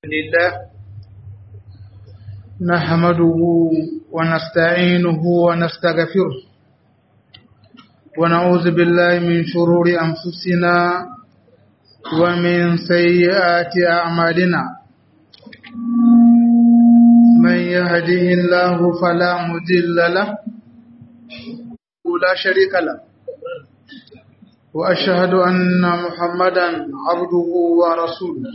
لله نحمده ونستعينه ونستغفره ونعوذ بالله من شرور أنفسنا ومن سيئات أعمالنا من يهده الله فلا مضل له ولا شريك له وأشهد أن محمدا عبده ورسوله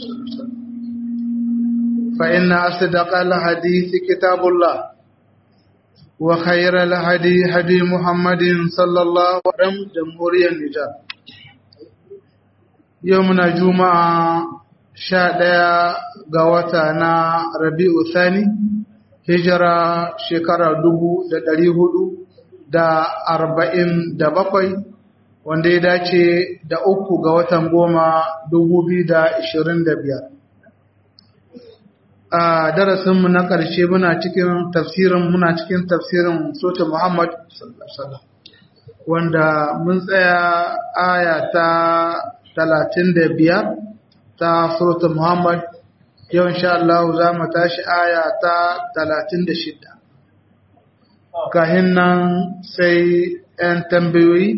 فإن أصدق الحديث كتاب الله وخير الهدي هدي محمد صلى الله عليه وسلم جمهورية النجاة يومنا جمعة شادية قواتنا ربيع الثاني هجرة شكرا دبو دا دليهدو دا 47 wanda ya dace da 3 ga watan 10/2025 a darasinmu na ƙarshe muna cikin tafsirin sura Muhammad sallallahu alaihi wasallam wanda mun tsaya aya ta 35 ta sura Muhammad yau insha Allah za mu tashi aya ta 36 kahin nan sai 'yan tambayoyi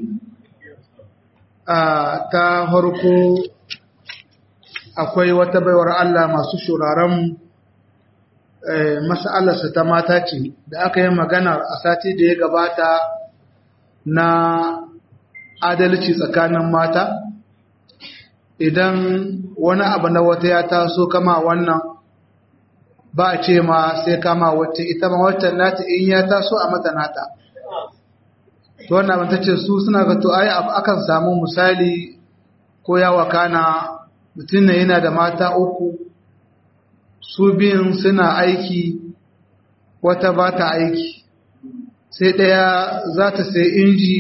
ta farko akwai wata baiwar Allah masu shuraren mas'alarsa ta mata ce da aka yi maganar a sati da ya gabata na adalci tsakanin mata idan wani abu na wata ya taso kama wannan ba a ce ma sai kama wata ita ma wata nata in ya taso a mata nata to wannan abin tace su suna ga to ai akan samu misali ko ya wakana mutum ne yana da mata uku su biyun suna aiki wata ba ta aiki sai ɗaya za ta sai inji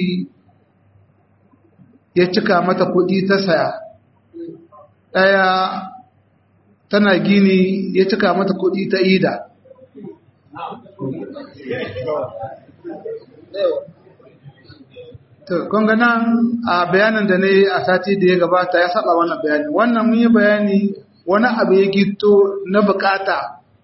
ya cika mata kuɗi ta saya ɗaya tana gini ya cika mata kuɗi ta ida kun ga nan a bayanin da ne a sati da ya gabata ya saba wannan bayani wannan mun yi bayani wani abu ya gito na bukata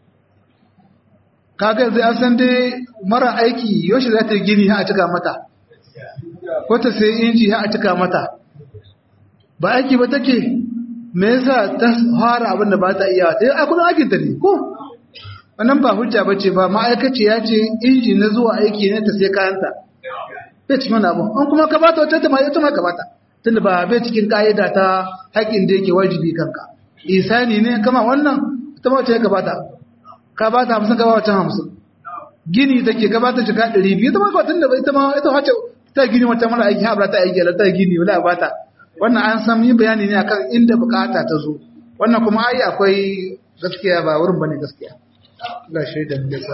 kaga yanzu an san dai mara aiki yaushe za ta yi gini ha a cika mata ko ta sai inji ha a cika mata ba aiki ba take me yasa ta fara abin da ba ta iya ta a kudin aikin ta ne ko wannan ba hujja bace ba ma'aikaci ya ce inji na zuwa aiki ne ta sai kayanta bai cikin abu an kuma ka bata wata ta ma ita ma ka bata tunda ba bai cikin ka'ida ta haƙin da yake wajibi kanka isani ne kama wannan ita ma wata ya ka bata 50 ka bata 50 gini take ka bata shiga 200 ita ma ka tunda ita ma ita wace ta gini wata mara aiki ha ba ta aiki ta gini wala bata wannan an san yi bayani ne akan inda bukata ta zo wannan kuma ai akwai gaskiya ba wurin bane gaskiya ga shaidan da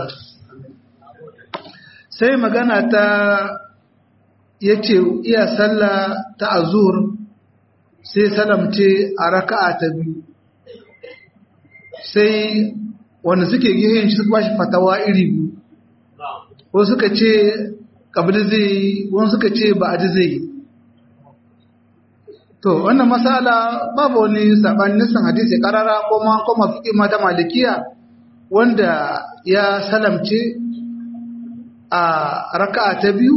sai magana ta yace iya sallah ta azur sai salamce a raka'a ta biyu sai wanda suke gihin shi suka bashi fatawa iri biyu ko suka ce kabili zai wani suka ce ba'adi zai to wannan masala babu wani sabanin nisan hadisi karara ko ma kuma fiqh mata malikiya wanda ya salamce a raka'a ta biyu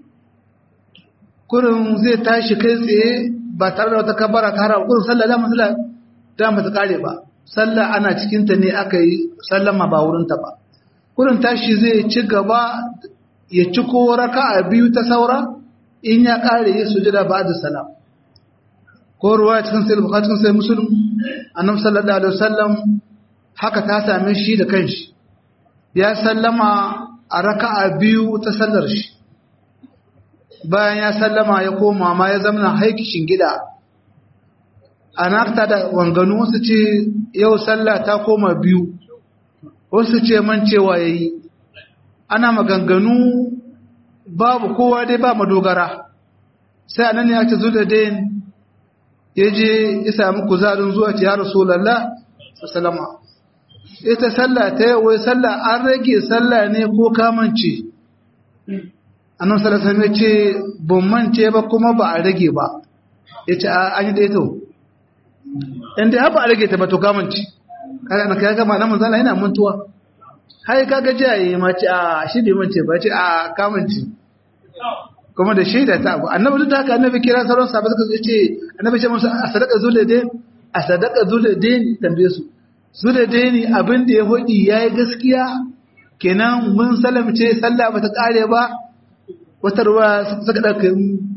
kurin zai tashi kai tsaye ba tare da wata kabara ta harawa kurin sallah da masala da ba ta kare ba sallah ana cikin ta ne aka yi sallama ba wurin ta ba kurin tashi zai ci gaba ya ci ko raka'a biyu ta saura in ya kare ya sujada ba'da salam ko ruwaya cikin sahih bukhari cikin sahih muslim annabi sallallahu alaihi wasallam haka ta same shi da kanshi ya sallama a raka'a biyu ta sallar shi bayan ya sallama ya koma ma ya zama haikishin gida ana ta da wanganu wasu ce yau sallah ta koma biyu wasu ce man cewa yayi ana maganganu babu kowa dai ba madogara sai anan ya ce zuladain yaje ya samu kuzarin zuwa ce ya rasulullah sallama ita sallah ta yau wai sallah an rage sallah ne ko kamance annan salasa ne ce ban mance ba kuma ba a rage ba ya ce an yi ɗaya to inda ya ba a rage ta ba to kamanci kaga ma nan manzala yana mantuwa hai kaga jaye ma ce a shi bai mance ba ce a kamanci kuma da shaida ta abu annabi duk haka annabi kira sauran sahabbai suka ce annabi ce musu a sadaka zuladain tambaye su zuladain abin da ya hodi yayi gaskiya kenan mun salamce sallah bata kare ba wata ruwa suka dauka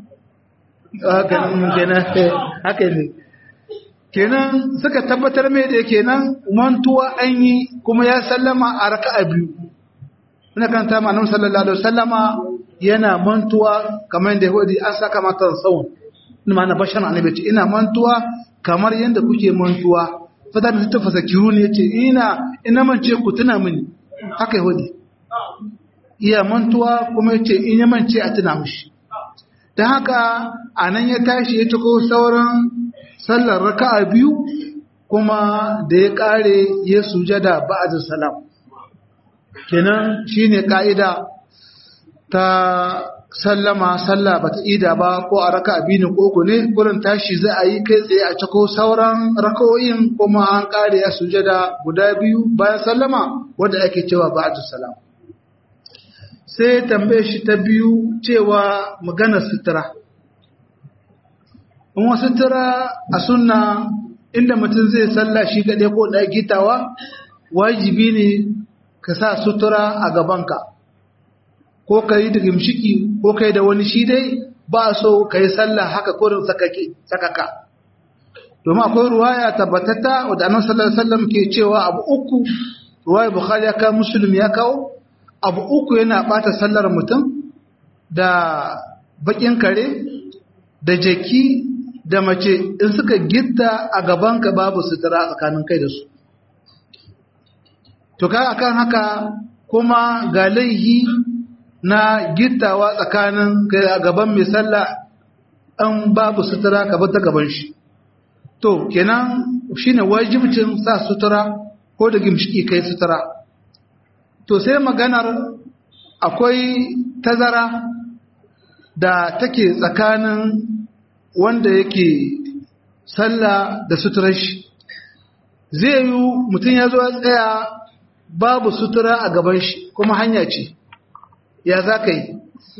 kenan haka ne kenan suka tabbatar mai da kenan mantuwa an yi kuma ya sallama a raka'a biyu ina kanta ma annabi sallallahu alaihi wasallama yana mantuwa kamar yadda yahudi an saka mata tsawon ina na bashan annabi ce ina mantuwa kamar yadda kuke mantuwa fadar da tafasa kiru ne yace ina mance ku tuna mini haka yahudi iya mantuwa kuma yace in ya mance a tuna mishi dan haka anan ya tashi ya tuko sauran sallar raka'a biyu kuma da ya kare ya sujada ba'da salam kenan shine kaida ta sallama sallah bata ida ba ko a raka'a biyu ne ko uku ne gurin tashi za a yi kai tsaye a ciko sauran raka'o'in kuma an kare ya sujada guda biyu bayan sallama wanda ake cewa ba'da salam sai tambaye shi ta biyu cewa maganar sutura in wasu sutura a sunna inda mutum zai sallah shi kaɗai ko ɗaya gitawa wajibi ne ka sa sutura a gabanka ko ka yi da gimshiki ko ka yi da wani shi dai ba so ka yi sallah haka kurin sakaka domin akwai ruwaya tabbatatta wadda annabi sallallahu alaihi wasallam ke cewa abu uku ruwaya bukhari ya kawo muslim ya kawo abu uku yana bata sallar mutum da bakin kare da jaki da mace in suka gitta a gabanka babu sutura tsakanin kai da su to kai akan haka kuma ga laihi na gittawa tsakanin kai a gaban mai sallah an babu sutura ka bar ta gaban shi to kenan shine wajibcin sa sutura ko da gimshiki kai sutura to sai maganar akwai tazara da take tsakanin wanda yake sallah da suturar shi zai yi mutum ya zo ya tsaya babu sutura a gaban shi kuma hanya ce ya za ka yi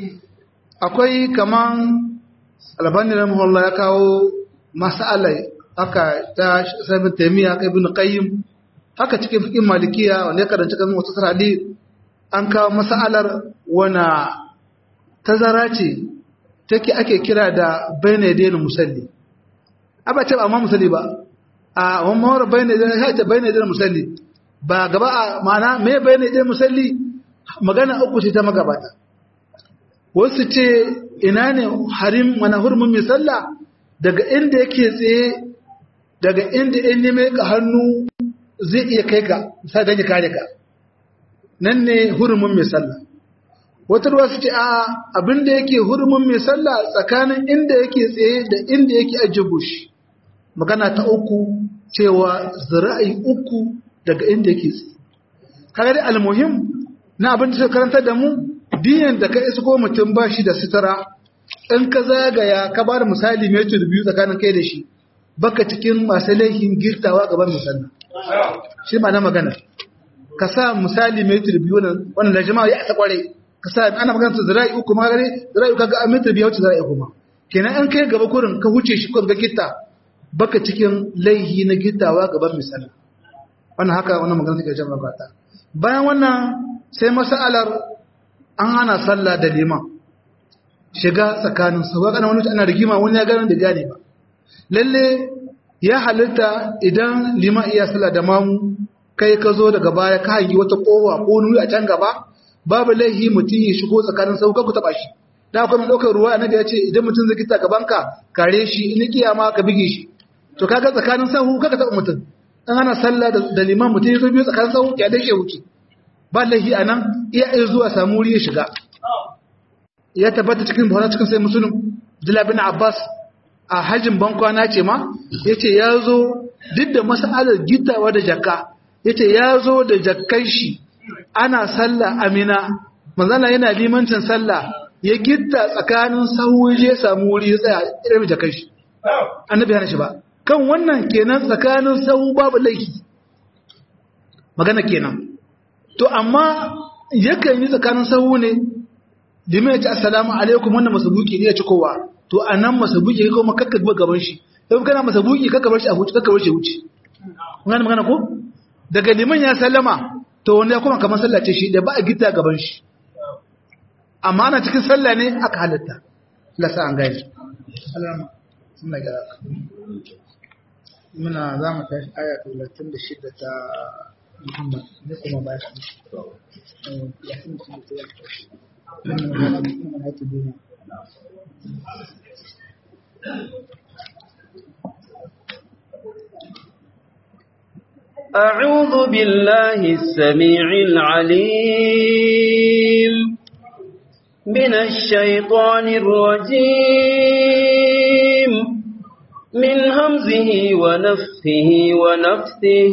akwai kaman albani rahimahullah ya kawo mas'alai haka ta sabin taimiyya haka ibn qayyim haka cikin fikin malikiya wanda ya karanci kan wata sarari an kawo mas'alar wana tazara ce take ake kira da bainadain musalli aba ce ba ma musalli ba a wannan bainadain musalli ba gaba ma'ana me bainadain musalli magana uku ce ta magabata wasu ce ina ne harim mana hurmin mai sallah daga inda yake tsaye daga inda in neme ka hannu zai iya kai ka sai dan ya kare ka nan ne hurumin mai sallah wata ruwa su ce a abinda yake hurumin mai sallah tsakanin inda yake tsaye da inda yake ajiye bushi magana ta uku cewa zira'i uku daga inda yake tsaye kaga dai almuhim na abin da suka karanta da mu biyan da ka isa ko mutum ba shi da sutura in ka zagaya ka ba da misali metur biyu tsakanin kai da shi baka cikin masu laifin girtawa gaban misalla shi ma na magana ka sa misali metur biyu wannan da jama'a ya isa kwarai ka sa ana magana su zira'i uku ma gare zira'i kaga a metur biyu wacce zira'i kuma kenan an kai gaba kurin ka huce shi kun ga gitta baka cikin laihi na gittawa gaban misalla wannan haka wannan magana take jama'a ba ta bayan wannan sai masalar an hana sallah da liman shiga tsakanin su ga wani ana rigima wani ya gane da gane ba lalle ya halitta idan liman iya sallah da mamu kai ka zo daga baya ka hangi wata kowa ko nuri a can gaba babu laihi mutum ya shigo tsakanin sau ka ku taba shi da akwai mai ɗaukar ruwa annabi ya ce idan mutum zai kita gaban ka kare shi in kiyama ka bige shi to kaga tsakanin sahu kaga taba mutum an hana sallah da liman mutum ya zo biyu tsakanin sahu ya dai wuce ba laihi a nan iya zuwa samu wuri ya shiga ya tabbata cikin buhari cikin sai musulun Abdullah bin Abbas a hajjin bankwana ce ma ya ce ya zo duk da masalar gittawa da jakka ya ce ya zo da jakkan shi ana sallah amina manzana yana limancin sallah ya gitta tsakanin sahu ya samu wuri ya tsaya irin jakkan shi annabi hana shi ba kan wannan kenan tsakanin sahu babu laifi magana kenan to amma yakan yi tsakanin sahu ne liman ya ce assalamu alaikum wannan masabuki ne ya ci kowa to anan masabuki kai kuma kakka gaba gaban shi sai kana masabuki kakka bar shi a huce kakka bar shi wuce ngana magana ko daga liman ya sallama to wanda ya kuma kamar sallah ce shi da ba a gita gaban shi amma ana cikin sallah ne aka halatta Allah sa an gani sallama sunna gara muna za mu tashi aya 36 ta Muhammad ne kuma ba shi أعوذ بالله السميع العليم من الشيطان الرجيم من همزه ونفثه ونفثه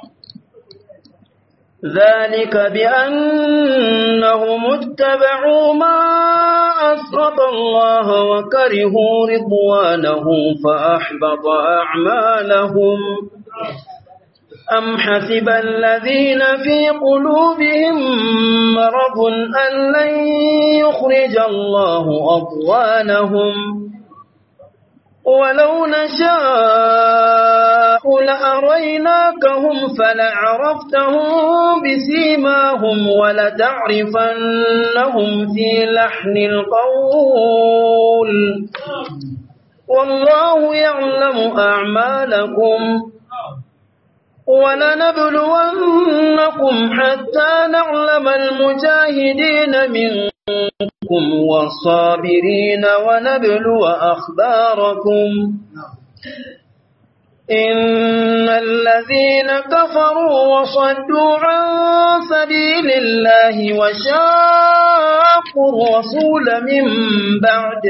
ذلك بأنهم اتبعوا ما أسخط الله وكرهوا رضوانه فأحبط أعمالهم أم حسب الذين في قلوبهم مرض أن لن يخرج الله أضغانهم ولو نشاء لأريناكهم فلعرفتهم بسيماهم ولتعرفنهم في لحن القول والله يعلم أعمالكم ولنبلونكم حتى نعلم المجاهدين منكم والصابرين ونبلو أخباركم إن الذين كفروا وصدوا عن سبيل الله وشاقوا الرسول من بعد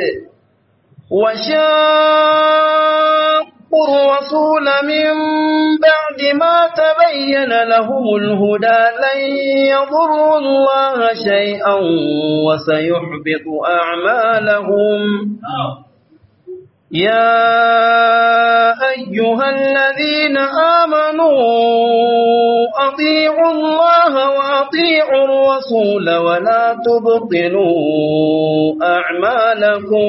ما تبين لهم الهدى لن يضروا الله شيئا وسيحبط أعمالهم يا أيها الذين آمنوا أطيعوا الله وأطيعوا الرسول ولا تبطلوا أعمالكم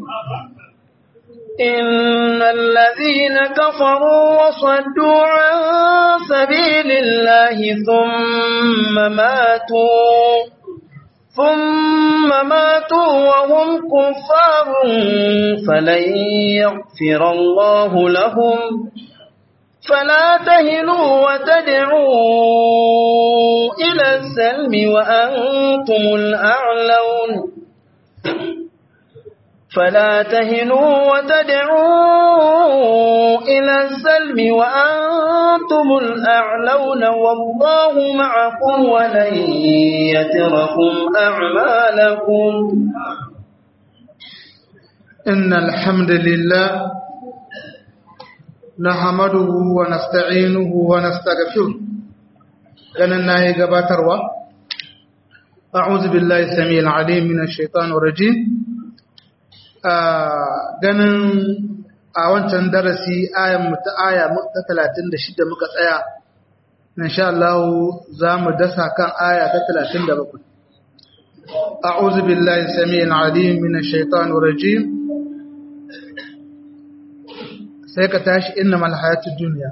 إن الذين كفروا وصدوا عن سبيل الله ثم ماتوا وهم كفار فلن يغفر الله لهم فلا تهنوا وتدعوا إلى السلم وأنتم الأعلون فلا تهنوا وتدعوا إلى السلم وأنتم الأعلون والله معكم ولن يتركم أعمالكم إن الحمد لله نحمده ونستعينه ونستغفره لأننا يقباتروا أعوذ بالله السميع العليم من الشيطان الرجيم ganin a wancan darasi aya ta 36 muka tsaya insha Allah za mu dasa kan aya ta 37 a'udhu billahi samii'il 'aliim minash shaitanir rajiim sai ka tashi innamal hayatud dunya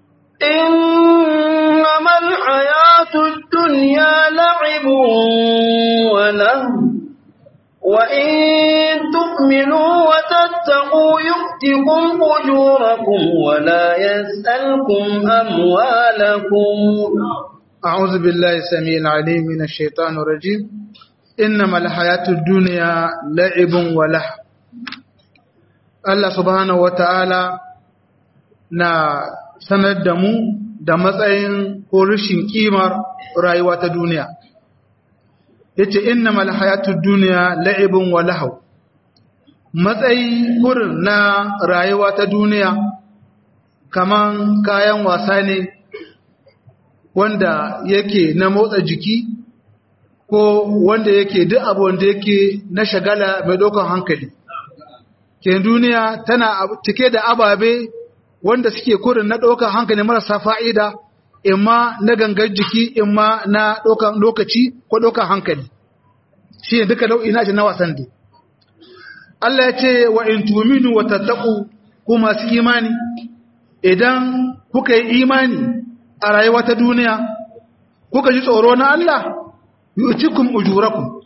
innamal hayatud dunya la'ibun wa lahu وإن تؤمنوا وتتقوا يؤتكم أجوركم ولا يسألكم أموالكم أعوذ بالله السميع العليم من الشيطان الرجيم إنما الحياة الدنيا لعب ولهو الله سبحانه وتعالى na sanar da mu da matsayin ko rashin kimar rayuwa ta duniya yace innamal hayatud dunya la'ibun wa lahaw matsayi kurin na rayuwa ta duniya kaman kayan wasa ne wanda yake na motsa jiki ko wanda yake duk abu wanda yake na shagala mai dokan hankali ke duniya tana cike da ababe wanda suke kurin na dokan hankali marasa fa'ida imma na gangar jiki imma na ɗaukan lokaci ko ɗaukan hankali shi ne duka nau'i na na wasan dai Allah ya ce wa in tuminu wa tattaku ku masu imani idan kuka yi imani a rayuwa ta duniya kuka ji tsoro na Allah yu'tikum ujurakum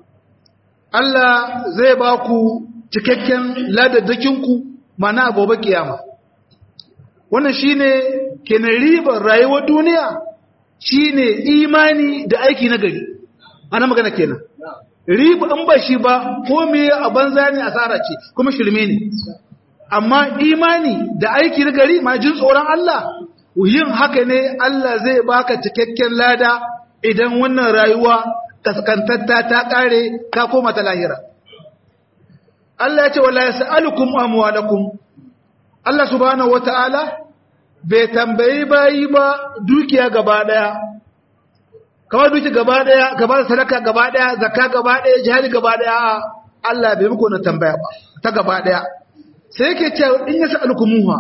Allah zai ba ku cikakken ladadakinku mana gobe kiyama wannan shine kenan ribar rayuwar duniya shine imani da aiki na gari ana magana kenan riba in ba shi ba ko me a banza ne asara ce kuma shirme ne amma imani da aiki na gari ma jin tsoron Allah yin haka ne Allah zai baka cikakken lada idan wannan rayuwa kaskantatta ta kare ka koma ta lahira Allah ya ce wala yas'alukum amwalakum Allah subhanahu wataala bai tambayi bayi ba dukiya gaba daya kamar duki gaba daya gaba da sadaka gaba daya zakka gaba daya jihadi gaba daya Allah bai muku na tambaya ba ta gaba daya sai yake cewa in yas'alukumuha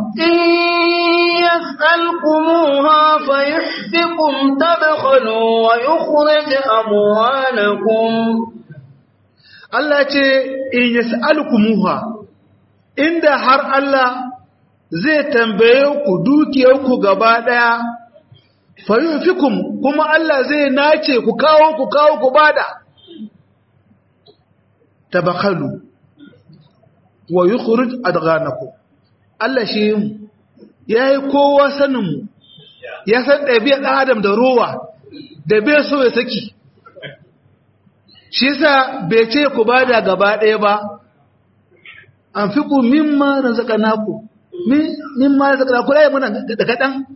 fayuhfikum tabkhalu wa yukhrij amwalakum Allah ce in yas'alukumuha inda har Allah zai tambaye ku dukiyarku gaba daya fayuhfikum kuma Allah zai nace ku kawo ku bada tabkhalu wa yukhrij adghanakum Allah shi yayi kowa sanin mu ya san ɗabi'ar ɗan adam da rowa da bai so ya saki shi yasa bai ce ku bada gaba ɗaya ba anfiqu mimma razaqnakum mimma razaqnakum dai muna da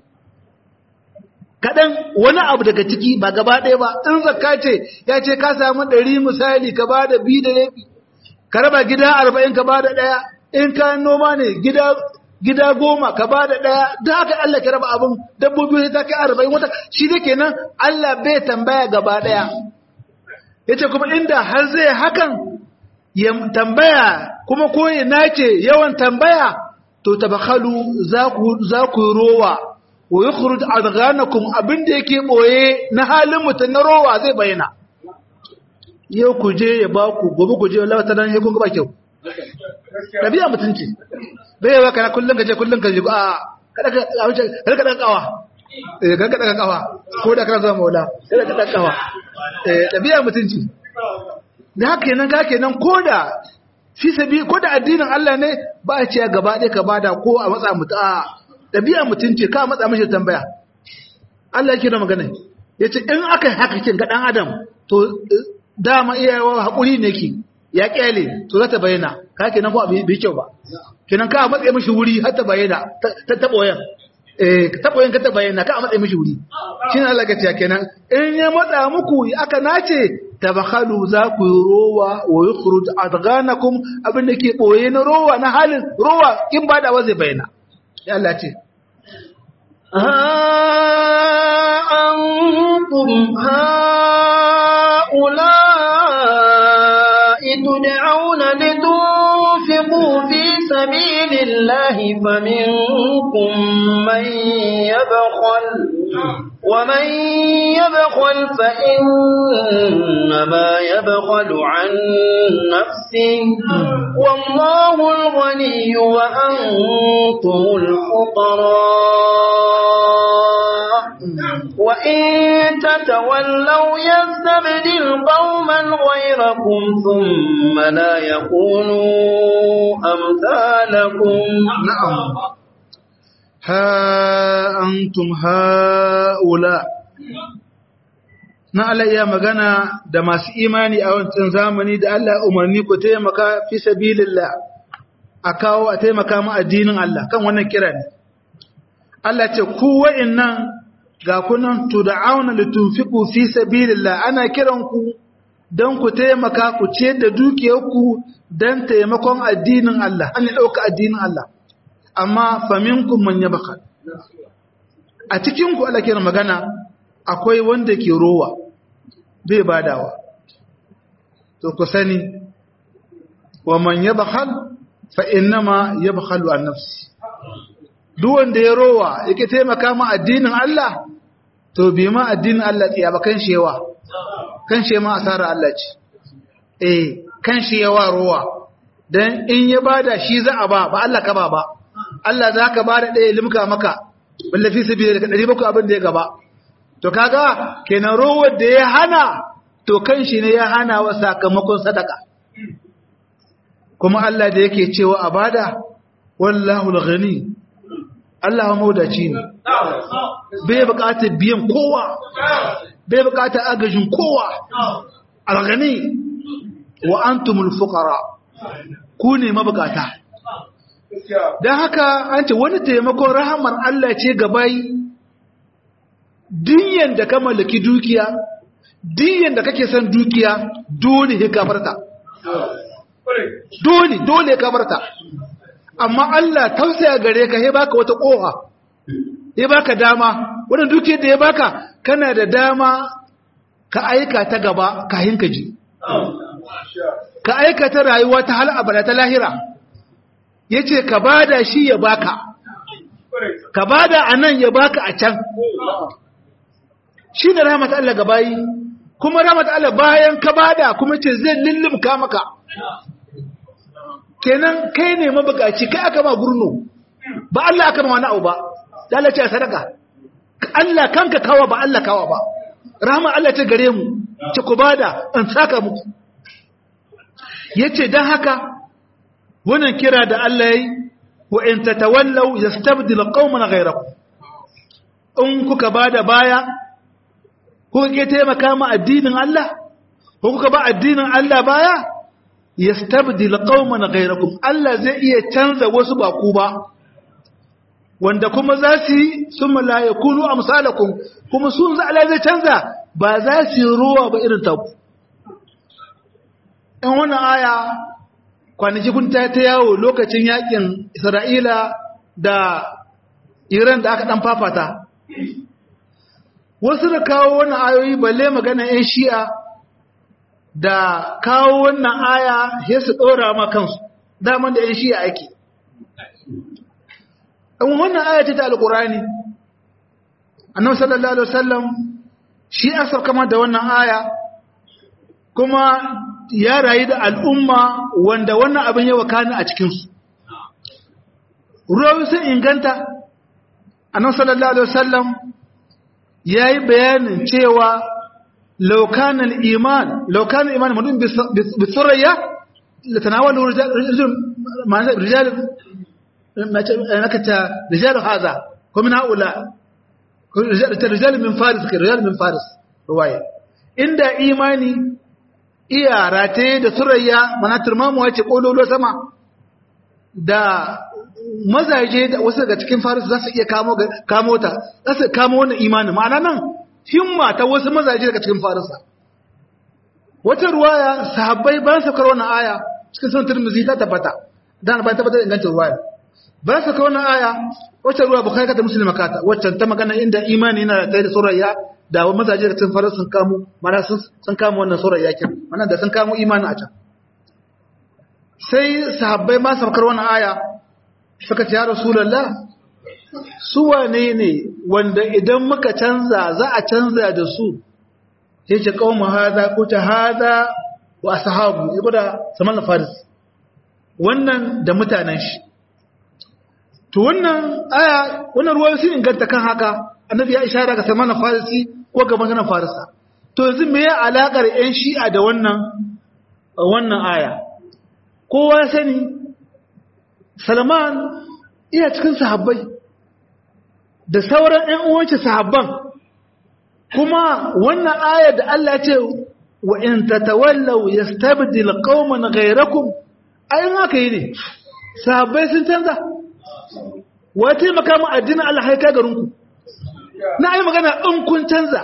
kadan wani abu daga ciki ba gaba ɗaya ba in zakka ce ya ce ka samu 100 misali ka bada 2 da rabi ka raba gida 40 ka bada daya in ka noma ne gida 10 ka bada daya da haka Allah ka raba abun dabbobi ta kai 40 wata shi ne kenan Allah bai tambaya gaba daya yace kuma inda har zai hakan ya tambaya kuma ko ya nace yawan tambaya to tabakhalu za ku rowa wa yukhruj adghanakum abinda yake boye na halin mutun na rowa zai bayyana yau ku je ya ba ku gobe ku je Allah ta dan kun ga ba kyau dabi'a mutunci bai yawa kana kullun ka je a kada ka dan kawa kada ka dan kawa ko da kana zama maula kada ka dan kawa dabi'a mutunci da haka kenan koda fi sabi koda addinin Allah ne ba a ce gaba ɗaya ka bada ko a matsa mutu a dabi'a mutunci ka matsa mishi tambaya Allah yake da magana yace in aka haka kin ga dan adam to dama iyawa haƙuri ne ki ya ƙyale to za ta bayyana ka kenan ko bai kyau ba kenan ka matsaye mishi wuri har ta bayyana ta taɓoyen taɓoyen ka ta bayyana ka matsaye mishi wuri shi ne Allah ka ce kenan in ya matsa muku aka nace tabakhalu za ku yi rowa wa yukhruj adghanakum abin da ke ɓoye na rowa na halin rowa in ba da zai bayyana ya Allah ce أنتم هؤلاء تدعون لتنفقوا في سبيل الله فمنكم من يبخل ومن يبخل فإنما يبخل عن نفسه والله الغني وأنتم الفقراء وإن تتولوا يستبدل قوما غيركم ثم لا يكونوا أمثالكم. نعم. ها أنتم هؤلاء na Allah ya magana da masu imani a wancan zamani da Allah umarni ku taimaka fi sabilillah a kawo a taimaka mu addinin Allah kan wannan kira ne Allah ce ku wa'annan ga kunan tud'auna litunfiqu fi sabilillah ana kiran ku dan ku taimaka ku ce da dukiyarku dan taimakon addinin Allah an dauka addinin Allah amma faminkum man yabkhal a cikin ku Allah kira magana akwai wanda ke rowa bai badawa to ku sani wa man yabkhal fa innama yabkhalu an nafsi duk wanda ya rowa yake taimaka ma addinin Allah to bi ma addinin Allah tsiya ba kan shewa kan she ma asara Allah ce kan shi yawa ruwa dan in ya bada shi za a ba Allah ka ba Allah za ka bada ɗaya limka maka balle fi sabi da 700 abin da ya gaba to kaga kenan ruwar da ya hana to kan shi ne ya hana wa sakamakon sadaka kuma Allah da yake cewa a bada wallahu al-ghani Allah maudaci ne bai bukatar biyan kowa bai bukatar agajin kowa al-ghani wa antumul fuqara ku ne mabukata dan haka an ce wani taimakon rahamar Allah ce ga bayi diyan da ka mallaki dukiya diyan da kake son dukiya dole ka kafarta dole ka kafarta amma Allah tausaya gare ka ya baka wata koha ya baka dama wannan dukiyar da ya baka kana da dama ka aika ta gaba kahin ka ji ka aikata rayuwa ta hal abada ta lahira yace ka bada shi ya baka ka bada anan ya baka a can shine rahmat Allah ga bayi kuma rahmat Allah bayan ka bada kuma ce zai lullumka maka kenan kai ne mabukaci kai aka ma gurno ba Allah aka ma wani abu ba da Allah ce sadaka Allah kanka kawa ba Allah kawa ba rahmat Allah ta gare mu ce ku bada an saka muku yace dan haka wannan kira da Allah yayi wa in tatawallaw yastabdil qauman ghayrakum in kuka bada baya kuka ke taimaka ma addinin Allah ko kuka ba addinin Allah baya yastabdil qauman ghayrakum Allah zai iya canza wasu ba ku ba wanda kuma za su yi summa la yakunu amsalakum kuma sun za Allah zai canza ba za su yi ruwa ba irin taku in wannan aya kwanaki kun ta yawo lokacin yakin Isra'ila da Iran da aka dan fafata wasu da kawo wannan ayoyi balle magana ɗan Shi'a da kawo wannan aya sai su dora ma kansu daman da ɗan Shi'a ake in wannan aya ce ta Alƙur'ani Annabi sallallahu alaihi wasallam shi asar kama da wannan aya kuma ya rayu da al'umma wanda wannan abin yawa kani a cikinsu. Ruwa sun inganta, Annabi sallallahu Alaihi wasallam ya yi bayanin cewa laukanin iman mutum bisurayya da tanawar rijalun haza, kuma na'ula, rijalun min faris, ruwaya. Inda imani iya rataye da surayya mana turmamuwa ce kololo sama da mazaje da wasu daga cikin faris za su iya kamo ta za su kamo wannan imanin ma'ana nan himma ta wasu mazaje daga cikin farisa wata ruwaya sahabbai ba su karo wannan aya cikin sunan Tirmidhi ta tabbata dan ba tabbata ingancin ruwaya ba su karo wannan aya wata ruwaya Bukhari ta Muslim kata wacce ta magana inda imani yana rataye da surayya da mazaje da cikin faris sun kamo mana sun kamo wannan surayya kin mana da sun kamo imani a can sai sahabbai ma sabkar wannan aya suka ce ya rasulullah su wane ne wanda idan muka canza za a canza da su yace qaumu hada ko ta hada wa ashabu ibada saman faris wannan da mutanen shi to wannan aya wannan ruwa sun inganta kan haka annabi ya ishara ga saman farisi ko ga maganar farisa to yanzu me ya alakar yan shi'a da wannan aya kowa sani Salman iya cikin sahabbai da sauran ƴan uwanci sahabban kuma wannan aya da Allah ya ce wa in tatawallaw yastabdil qauman ghayrakum ayin haka yi ne sahabbai sun canza wata makamu addinin Allah haika garinku na ayi magana in kun canza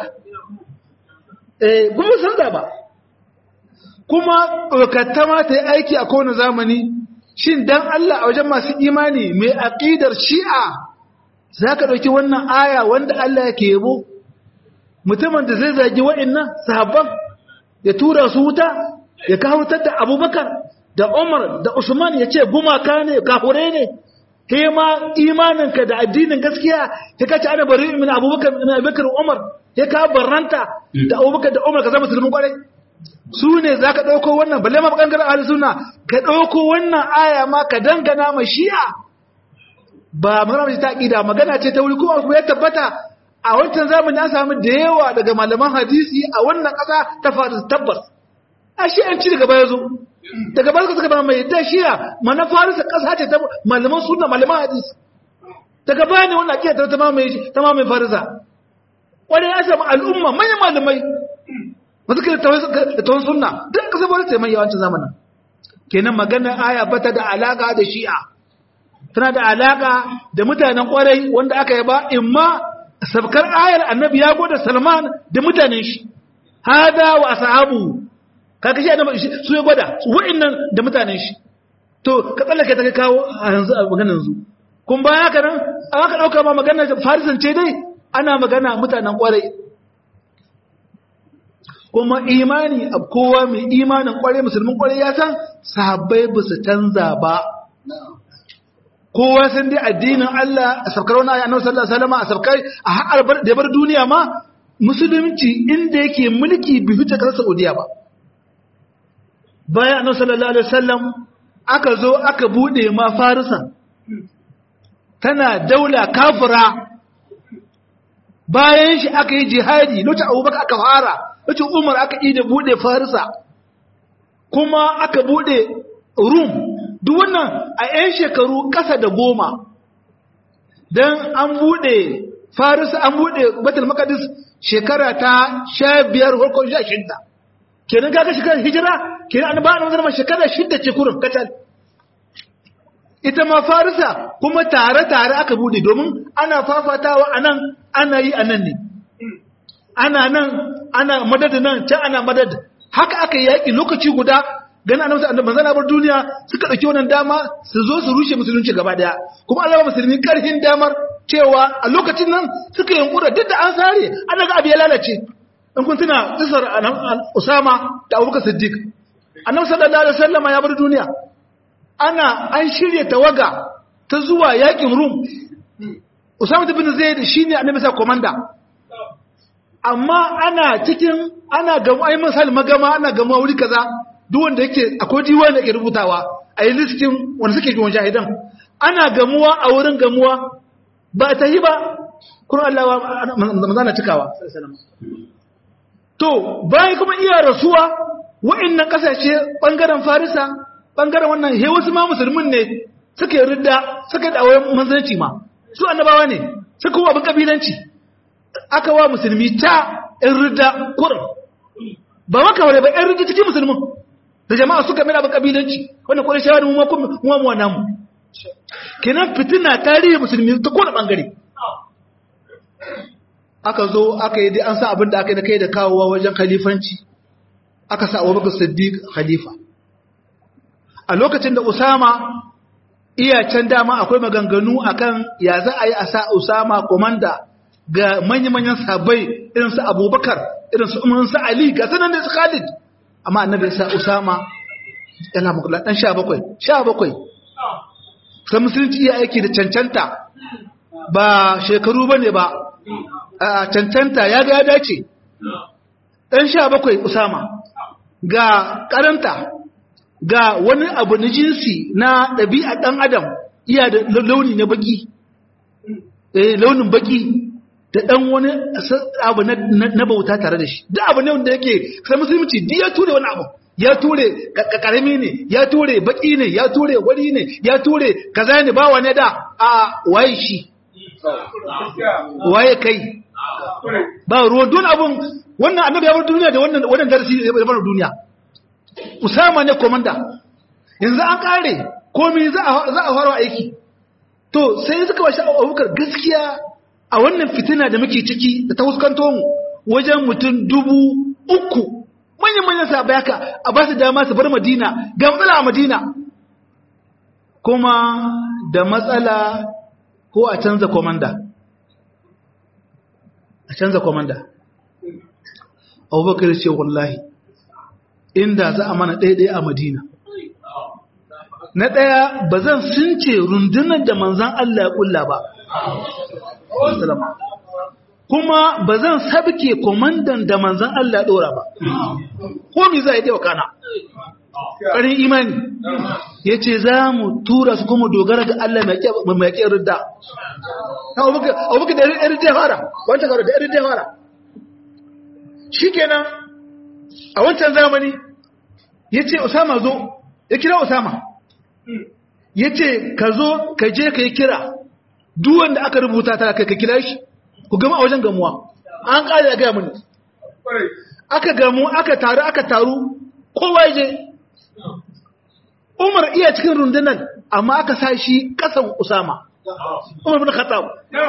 kuma canza ba kuma ɗaukatta ma ta yi aiki a kowane zamani shin dan Allah a wajen masu imani mai aqidar shi'a zaka dauki wannan aya wanda Allah yake yabo mutumin da zai zagi wa'annan sahabban ya tura su wuta ya kawo da Abubakar da Umar da Usman yace gumaka ne kafure ne he ma imaninka da addinin gaskiya he kace ana bari min Abubakar Umar he ka barranta da Abubakar da Umar ka zama musulmin kwarai su ne zaka dauko wannan balle ma bangaren ahli sunna ka dauko wannan aya ma ka dangana ma shi'a ba magana ta aqida magana ce ta wuri kuma ya tabbata a wancan zamani an samu da yawa daga malaman hadisi a wannan kasa ta faru tabbas a shi an ci daga baya zo daga baya suka ba mai da shi'a mana farisa kasa ce ta malaman sunna malaman hadisi daga baya ne wannan aqida ta mamaye farisa wani ya samu al'umma manyan malamai wasu ke da tawon sunna duk kasa bari ta mai yawancin zamanin kenan magana aya bata da alaka da shi'a tana da alaka da mutanen kwarai wanda aka yaba imma sabkar ayar annabi ya goda Salman da mutanen shi hada wa ashabu kaga shi annabi su ya goda wa'annan da mutanen shi to ka tsallake ta kai kawo a yanzu a maganar yanzu kun baya ka nan aka dauka ma maganar farisan ce dai ana magana mutanen kwarai kuma imani kowa mai imanin kwarai musulmin kwarai ya san sahabbai ba su canza ba kowa san dai addinin Allah a sabkar wani ayyana sallallahu alaihi wasallam a sabkai a har da bar duniya ma musulunci inda yake mulki bi fita kasar Saudiya ba bayan annabi sallallahu alaihi wasallam aka zo aka bude ma Farisa tana daula kafira bayan shi aka yi jihadi lokacin Abubakar aka fara lokacin Umar aka yi da bude Farisa kuma aka bude Rum duk wannan a 'yan shekaru ƙasa da 10 don an buɗe Faris an buɗe Batul Maqdis shekara ta 15 ko 16 kenan kaga shekara hijira kenan an ba an zama shekara 6 ce kurin kacal ita ma Farisa kuma tare aka buɗe domin ana fafatawa anan ana yi anan ne ana nan ana madad nan can ana madad haka aka yi yaƙi lokaci guda gani annabi manzon bar duniya suka dauki wannan dama su zo su rushe musulunci gaba daya kuma Allah ba musulmi karfin damar cewa a lokacin nan suka yunkura duk da an sare an ga abu ya lalace in kun tuna isar Usama da Abubakar Siddiq annabi sallallahu alaihi wasallam ya bar duniya an shirye tawaga ta zuwa yakin Rum Usama ibn Zaid shine annabi sa komanda amma ana ga ai misal magama ana gama wuri kaza duk wanda yake akwai diwa da ke rubutawa a yi listin wanda suke jiwon shahidan ana gamuwa a wurin gamuwa ba ta yi ba kuma Allah mazana cikawa to bayan kuma iya rasuwa wa'annan kasashe bangaren Farisa bangaren wannan he wasu ma musulmin ne suka yi ridda suka da aure manzanci ma su annabawa ne suka wa abin kabilanci aka wa musulmi ta in ridda kurin ba maka wale ba in ridda cikin musulmin da jama'a suka mai abin kabilanci wanda kwanan shawar mu namu kenan fitina tarihi musulmi ta kowane bangare aka zo aka yi dai an sa abin da aka yi da kai da kawowa wajen khalifanci aka sa Abubakar Siddiq khalifa a lokacin da Usama iya can dama akwai maganganu akan ya za a yi a sa Usama komanda ga manya-manyan sabai irin su Abubakar irin su Umar su Ali ga sanan da su Khalid amma annabi sa Usama yana mukula dan 17 sai musulunci iya aiki da cancanta ba shekaru bane ba a cancanta ya ga ya dace dan 17 Usama ga karanta ga wani abu na jinsi na ɗabi'a dan adam iya da launi na baki launin baki da dan wani abu na bauta tare da shi duk abu ne wanda yake sai musulunci duk ya ture wani abu ya ture karami ne ya ture baki ne ya ture wari ne ya ture kaza ne ba wani da a waye shi waye kai ba ruwan don abun wannan annabi ya bar duniya da wannan darasi ya bar duniya Usama ne komanda yanzu an kare komai za a fara aiki to sai suka bashi Abubakar gaskiya a wannan fitina da muke ciki da ta huskanto mu wajen mutum 3,000 manyan sahabbai haka a ba su dama su bar Madina ga matsala a Madina kuma da matsala ko a canza komanda Abubakar ce wallahi inda za a mana ɗaiɗaya a Madina na ɗaya ba zan sunce rundunar da manzan Allah ya ƙulla ba kuma ba zan sabke komandan da manzan Allah ya ɗora ba ko mi za a yi wa kana ƙarin imani ya ce za mu tura su kuma dogara ga Allah mai yaƙi ridda abubakar da irin da fara wancan karo da irin da fara shi kenan a wancan zamani ya ce Usama zo ya kira Usama ya ce ka zo ka je ka yi kira duwanda aka rubuta ta kai ka kira shi ku gama a wajen gamuwa an ƙari a gaya mini aka gamu aka taru kowa je Umar iya cikin rundunar amma aka sa shi ƙasan Usama Umar bin Khattab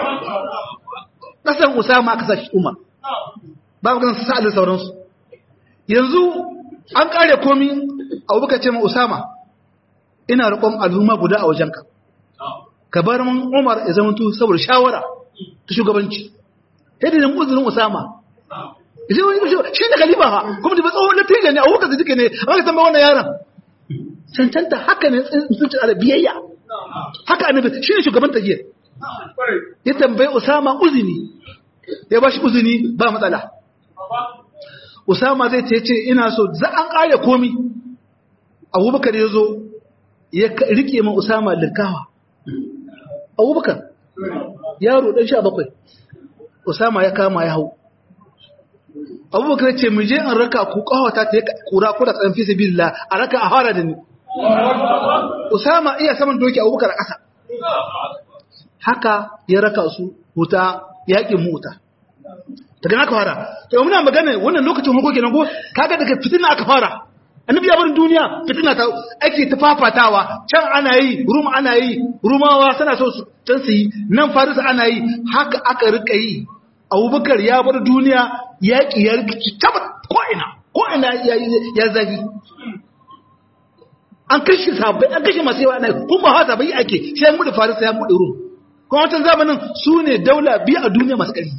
ƙasan Usama aka sa shi Umar babu kan sa'alin sauransu yanzu an ƙare komi Abubakar ce ma Usama ina roƙon al'umma guda a wajenka ka bar mun Umar ya zama tu saboda shawara ta shugabanci sai da uzurin Usama shi da khalifa ha kuma da tsohon latija ne Abubakar da duke ne amma ka tambaye wannan yaron cancanta haka ne musulunci arabiyayya haka annabi shi ne shugaban tajiyar ya tambaye Usama uzini ya ba shi uzini ba matsala Usama zai ce ina so za an ƙare komi Abubakar ya zo ya rike min Usama lirkawa Abubakar yaro dan 17 Usama ya kama ya hau Abubakar ya ce mu je an raka ku kawata ta kura ko da tsan fi sabilillah a raka a fara da ni Usama iya saman doki Abubakar a ƙasa haka ya raka su wuta yaƙin muta daga aka fara to muna magana wannan lokacin hugo kenan ko kaga daga fitina aka fara annabi ya bar duniya fitina ta ake tafafatawa can ana yi rumawa suna so su can su yi nan farisa ana yi haka aka rika yi Abubakar ya bar duniya yaƙi ya rikici tabat ko ina ya zafi an kashe sabai an kashe masu yawa ana kuma hata bai ake sai mu da farisa ya bude rum kuma wancan zamanin su ne daula biyu a duniya masu ƙarfi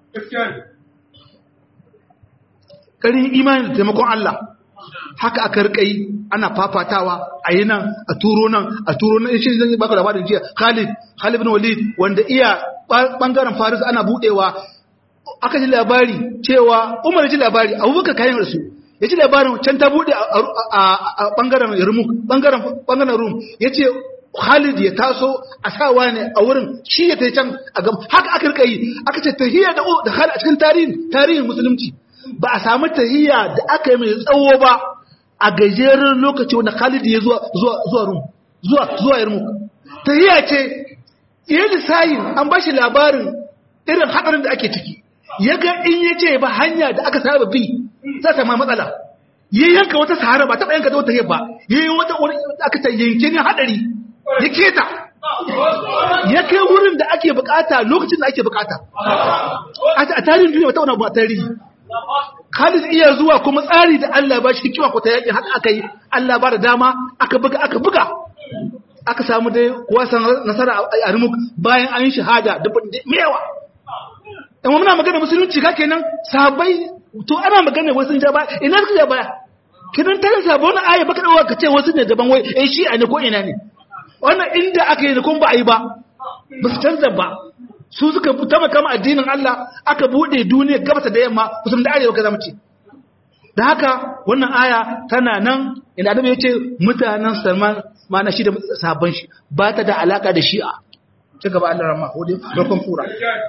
ƙarin imani da taimakon Allah haka aka rika yi ana fafatawa a yi nan a turo nan shi zan yi baka labarin jiya Khalid bin Walid wanda iya bangaren Faris ana budewa aka ji labari cewa Umar ji labari Abubakar kayan rasu ya ji labarin can ta bude a bangaren Yarmouk bangaren Rum yace Khalid ya taso a sawa ne a wurin shi ya tai can a gam haka aka rika yi aka ce tahiyya da Khalid a cikin tarihin musulunci ba a samu tahiyya da aka yi mai tsawo ba a gajeren lokaci wanda Khalid ya zuwa Rum zuwa Yarmouk tahiyya ce yayin sayin an bashi labarin irin hadarin da ake ciki yaga in yace ba hanya da aka saba bi za ta ma matsala yanka wata sahara ba ta yanka wata yabba yayin wata aka ta yanke ne hadari ya keta ya kai wurin da ake bukata lokacin da ake bukata a tarihin duniya ta wani ba tarihi Khalid iya zuwa kuma tsari da Allah ba shi hikima ko ta yakin haka aka yi Allah ba da dama aka buga aka samu dai wasan nasara a Yarmouk bayan an yi shahada da mewa amma muna magana musulunci ka kenan sahabbai to ana magana wasu sun ja baya ina suka ja baya kidan tare sabon aya baka dawo ka ce wasu ne daban wai shi a ne ko ina ne wannan inda aka yi da kun ba a yi ba ba su canza ba su suka taimaka ma addinin Allah aka bude duniya gabata da yamma kusan da arewa ka zama ce da haka wannan aya tana nan inda Adam ya ce mutanen Salman mana shi da sahabban shi ba ta da alaka da Shi'a ci gaba Allah rahma ko dai barkon fura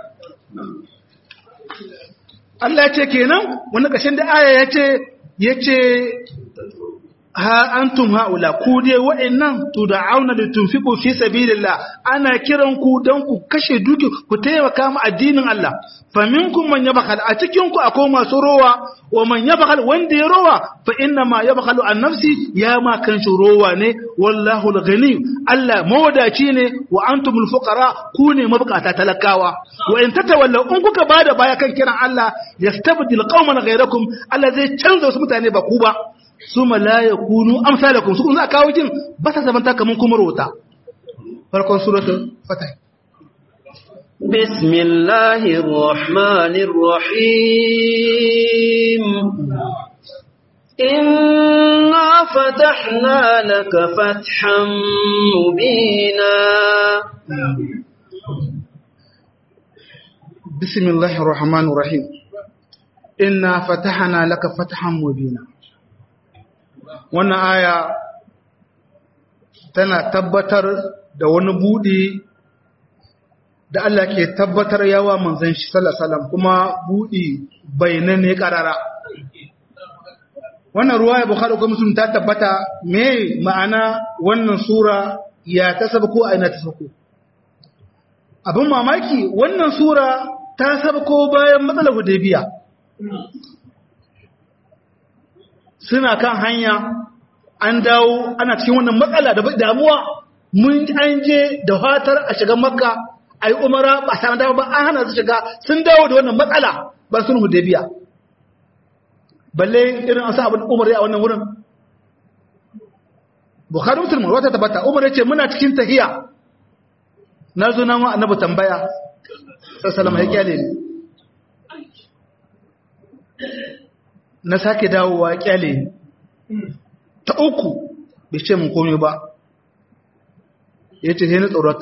Allah ya ce kenan wannan kashin da aya yace ha antum haula ku dai wa'annan tud'auna litunfiqu fi sabilillah ana kiran ku dan ku kashe duki ku taimaka mu addinin Allah faminkum man yabkhal a cikin ku akwai masu rowa wa man yabkhal wanda ya rowa fa inna ma yabkhalu an nafsi ya ma kan shi rowa ne wallahu al-ghani Allah mawadaci ne wa antumul fuqara ku ne mabukata talakawa wa in tatawallaw in kuka bada baya kan kiran Allah yastabdil qauman ghayrakum Allah zai canza wasu mutane ba ku ba suma la yakunu amsalakum su kun za kawo kin ba ta zamanta kaman kuma rota farkon suratul fatah bismillahir rahmanir rahim inna فتحنا لك فتحا مبينا بسم الله الرحمن الرحيم إنا فتحنا لك فتحا مبينا wannan aya tana tabbatar da wani buɗi da Allah ke tabbatar yawa manzon shi sallallahu alaihi wasallam kuma buɗi bayanane karara wannan ruwaya Bukhari ko Muslim ta tabbata me ma'ana wannan sura ya ta sabko a ina ta sabko abin mamaki wannan sura ta sabko bayan matsalar Hudaybiya suna kan hanya an dawo ana cikin wannan matsala da damuwa mun an je da fatar a shiga Makka ai umara ba ta dawo ba an hana su shiga sun dawo da wannan matsala ba sun Hudaybiya balle irin an sa abin Umar ya wannan wurin Bukhari Muslim wata tabbata Umar ya ce muna cikin tahiya na zo nan annabi tambaya sallallahu alaihi ya kyale ni na sake dawowa kyale ni ta uku bai ce mun komai ba yace sai na tsorata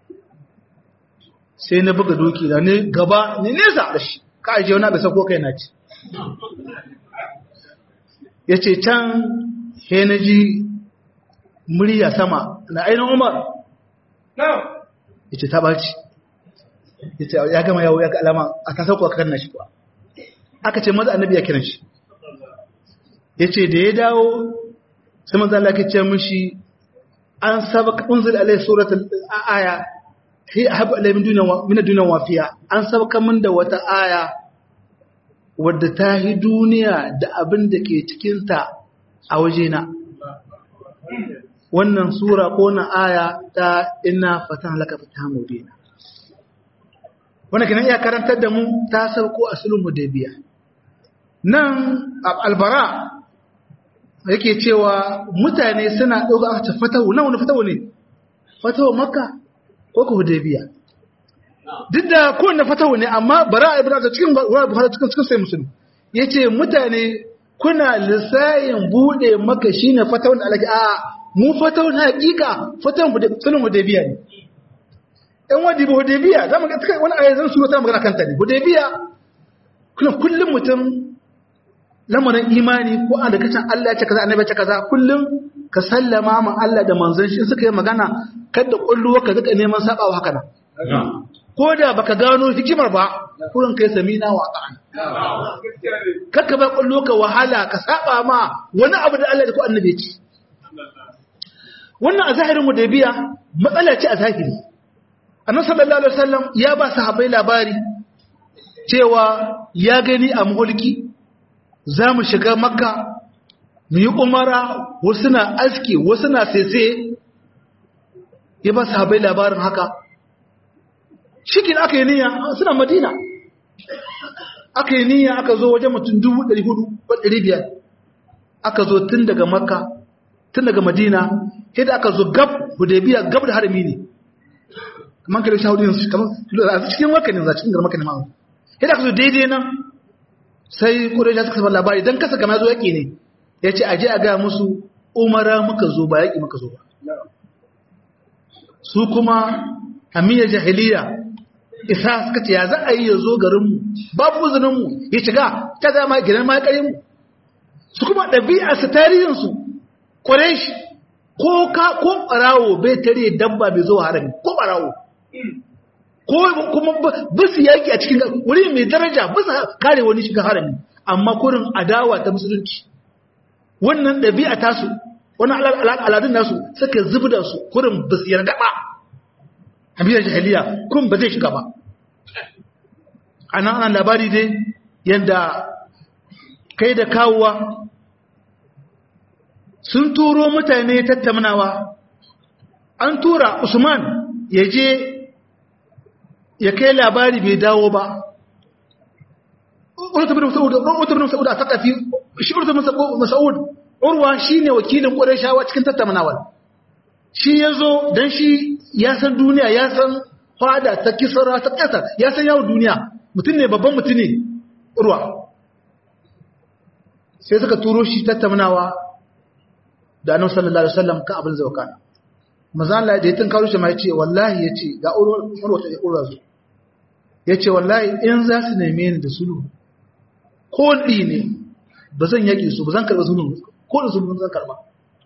sai na buga doki da ne gaba ne nesa da shi ka aje wani bai sako kai na ci yace can sai na ji murya sama na ainihin Umar yace ta baci yace ya gama yawo ya ga alama a ta sauko kan nashi kuwa aka ce maza annabi ya kiran shi yace da ya dawo sai manzo Allah ya ce mishi an sabaka unzil alai suratul aya hi habu alai min dunya wa fiha an sabaka min da wata aya wadda ta hi duniya da abin da ke cikin ta a wajena wannan sura ko na aya ta inna fatana laka fatahan mubina wannan kenan iya karantar da mu ta sauko a sulhul hudaybiya nan albara yake cewa mutane suna dauka aka fatahu nan wani fatahu ne fatahu makka ko ko hudaybiya duk da kowanne fatahu ne amma bara ibn da cikin buhari cikin sai musulmi yace mutane kuna lisayin bude maka shine fatawun alaki a mu fatawun hakika fatawun sunan hudaybiya ne ɗan wadi ba hudaybiya zamu ga wani ayatan sura ta magana kanta ne hudaybiya kuna kullum mutum lamarin imani ko an da kace Allah ya ce kaza annabi ya ce kaza kullum ka sallama ma Allah da manzon shi suka yi magana kada kulluwa ka rika neman sabawa haka nan ko da baka gano hikimar ba kurin kai samina wa ta'an kakka ba kullu ka wahala ka saba ma wani abu da Allah da ko annabi ce wannan a zahirin hudaybiya matsala ce a zahiri annabi sallallahu alaihi wasallam ya ba sahabbai labari cewa ya gani a mulki za mu shiga makka mu yi umara wasu na aski wasu na sese ya ba sahabbai labarin haka shikin aka yi niyya suna madina aka yi niyya aka zo wajen mutum 400,500 aka zo tun daga makka tun daga madina yadda aka zo gab hudaybiya gab da harami ne kamar kilo shahudin kamar a cikin makka ne za cikin gar makka ne ma'au yadda aka zo daidai nan sai ƙureja suka saba labari don kasa kama zo yaƙi ne ya ce aje a gaya musu umara muka zo ba yaƙi muka zo ba su kuma hamiyar jahiliya isa suka ce ya za a yi ya zo garinmu babu uzuninmu ya shiga ta zama gidan makarinmu su kuma ɗabi'arsa tarihinsu ƙware shi ko ɓarawo bai tare dabba bai zo harami ko ɓarawo ko kuma bisu yaƙi a cikin wuri mai daraja bisu kare wani shiga harami amma kurin adawa ta musulunci wannan ɗabi'a tasu wannan al'adun nasu suka zubda su kurin bisu yarda ba habiyar jahiliya kun ba zai shiga ba ana labari dai yadda kai da kawowa sun turo mutane tattaunawa an tura Usman ya je ya kai labari bai dawo ba Urwa bin Mas'ud a Saqafi shi Urwa bin Mas'ud Urwa shine wakilin Qurayshawa cikin tattaunawar shi yazo dan shi ya san duniya ya san fada ta Kisra ta Kaisar ya san yawo duniya mutum ne babban mutum ne Urwa sai suka turo shi tattaunawa da annabi sallallahu alaihi wasallam kan abin zai wakana manzo Allah da ya tun kawo shi ma yace wallahi yace ga urwa ta urwa zo yace wallahi in za su neme ni da sulhu ko di ne ba zan yake su ba zan karba sulhu ko da sulhu zan karba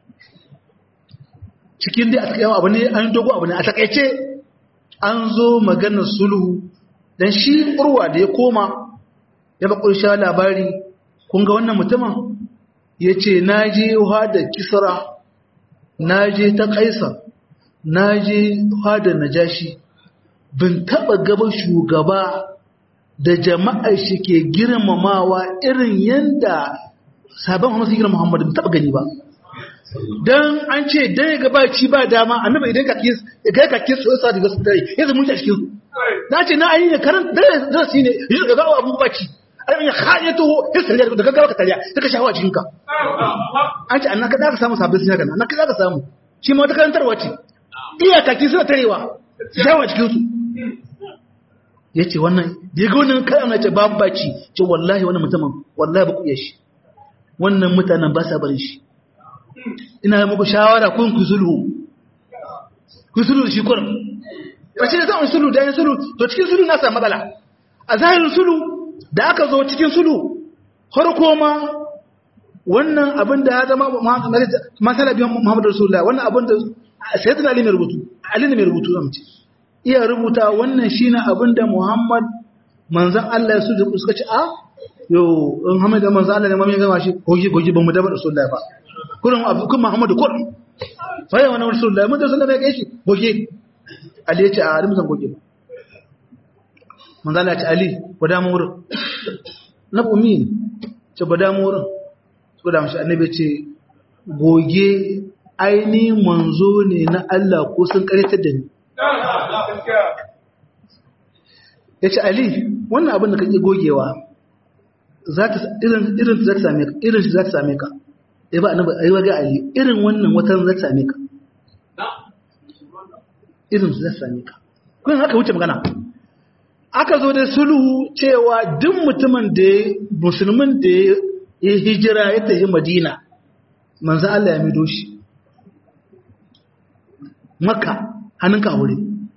cikin dai a cikin abu ne an dogo abu ne a takaice an zo maganar sulhu dan shi urwa da ya koma ya ba kursha labari kun ga wannan mutumin yace naje da kisra naje ta kaisar naje da najashi bin taba gaba shugaba da jama'ar shi ke girmamawa irin yanda sabon Muhammad sallallahu Muhammad bin taba gani ba dan an ce dan ga ba ci ba dama annabi idan ka kis so sa daga sai yanzu mun ta cikin na ce na ayi ne karan da shi ne yi ga abu baci ai ya khayatu hisriya da gaggawa ka tariya ka shawo a cikin ka an ce annaka da ka samu sabbin sai kana annaka da ka samu shi ma wata karantarwa ce iya kaki suna tarewa shawo a cikin su yace wannan da ga wannan kai ana ce babu baci ce wallahi wannan mutumin wallahi ba ku iya shi wannan mutanen ba sa barin shi ina muku shawara kun ku sulhu shi kurum kace da zan sulhu da yin sulhu to cikin sulhu na samu matsala a zahirin sulhu da aka zo cikin sulhu farko ma wannan abin da ya zama masala biyan Muhammadu Rasulullah wannan abin da sayyidina Ali mai rubutu zamu ce iya rubuta wannan shine abin da Muhammad manzon Allah ya suka ce a yo in Muhammad da manzon Allah ne mamin gama shi gogi ban mu da Rasulullah ba kullum kun Muhammadu kullum sai wannan Rasulullah mun da Rasulullah ya kai shi goge Ali ya ce a rimzan goge ba manzon Allah ya ce Ali gwada mu wurin na umin ce gwada mu wurin so da mashi annabi ce goge aini manzo ne na Allah ko sun karyatar da ni ya ce Ali wannan abin da kake gogewa irin za ta same ka irin shi za ta same ka ya ba annabi ayi waga Ali irin wannan watan za ta same ka irin shi za ta same ka kun haka wuce magana aka zo da sulhu cewa duk mutumin da musulmin da ya hijira ya tafi Madina manzo Allah ya mido shi Makka hannunka aure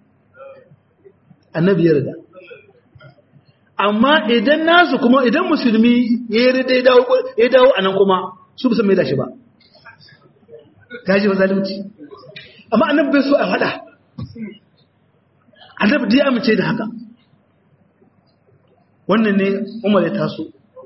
annabi ya rida amma idan nasu kuma idan musulmi ya rida ya dawo anan kuma su ba san mai da shi ba kaji ba zalunci amma annabi bai so a fada annabi da ya amince da haka wannan ne Umar ya taso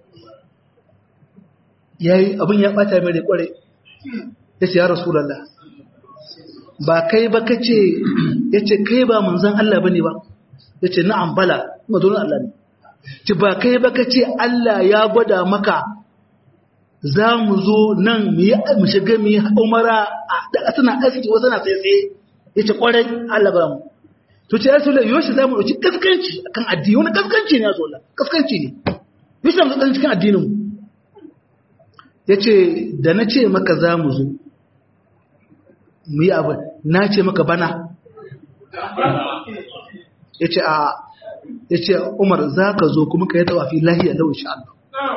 yayi abin ya bata mai kware yace ya Rasulullah ba kai ba kace yace kai ba manzon Allah bane ba yace na'am bala manzon Allah ne ce ba kai ba kace Allah ya gwada maka za mu zo nan mu shiga mu yi umara da suna aski wasu na tsaye yace kwarai Allah ba mu to ce ya Rasulullah yoshi za mu dauki kaskanci akan addini wani kaskanci ne ya Rasulullah kaskanci ne yoshi za mu kaskanci kan addinin mu yace da na ce maka za mu zo mu yi abu na ce maka bana ya ce Umar za ka zo kuma ka yi tawafi lahiya lau insha Allah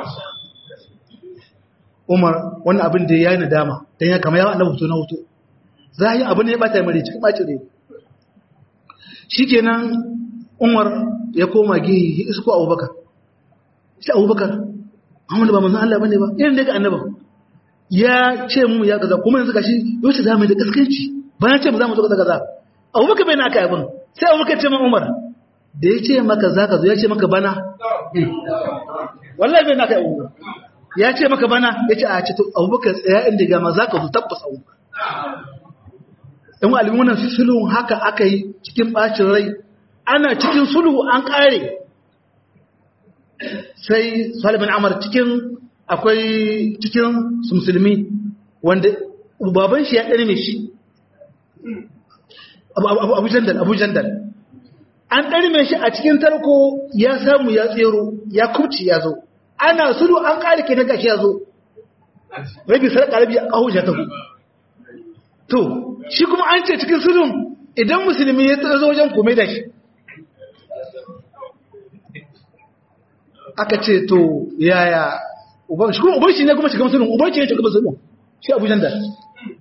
Umar wannan abin da ya yi nadama don ya kama yawa na hoto za a yi abin da ya bata mare cikin ɓacin rai shi kenan Umar ya koma gihi isko Abubakar shi Abubakar Muhammadu ba manzon Allah bane ba irin daga annaba ya ce mu ya gaza kuma yanzu gashi yau za mu da kaskanci bayan ce mu za mu zo kaza Abubakar bai na aka abin sai Abubakar ce ma Umar da ya ce maka zaka zo ya ce maka bana wallahi bai na aka Abubakar ya ce maka bana ya ce a ce to Abubakar tsaya inda ga ma zaka zo tabbas Abubakar dan alimunan sulhun haka aka yi cikin bacin rai ana cikin sulhu an kare sai Salih bin Amr akwai cikin musulmi wanda baban shi ya ɗarme shi Abu Jandal an ɗarme shi a cikin tarko ya samu ya tsero ya kubci ya zo ana sulhu an ƙari ke daga shi ya zo rabi sarƙa rabi a ƙahusha ta to shi kuma an ce cikin sulhun idan musulmi ya zo wajen kome da shi aka ce to yaya uban shi ne kuma shiga musulun uban shi ne shiga musulun shi Abu Jandal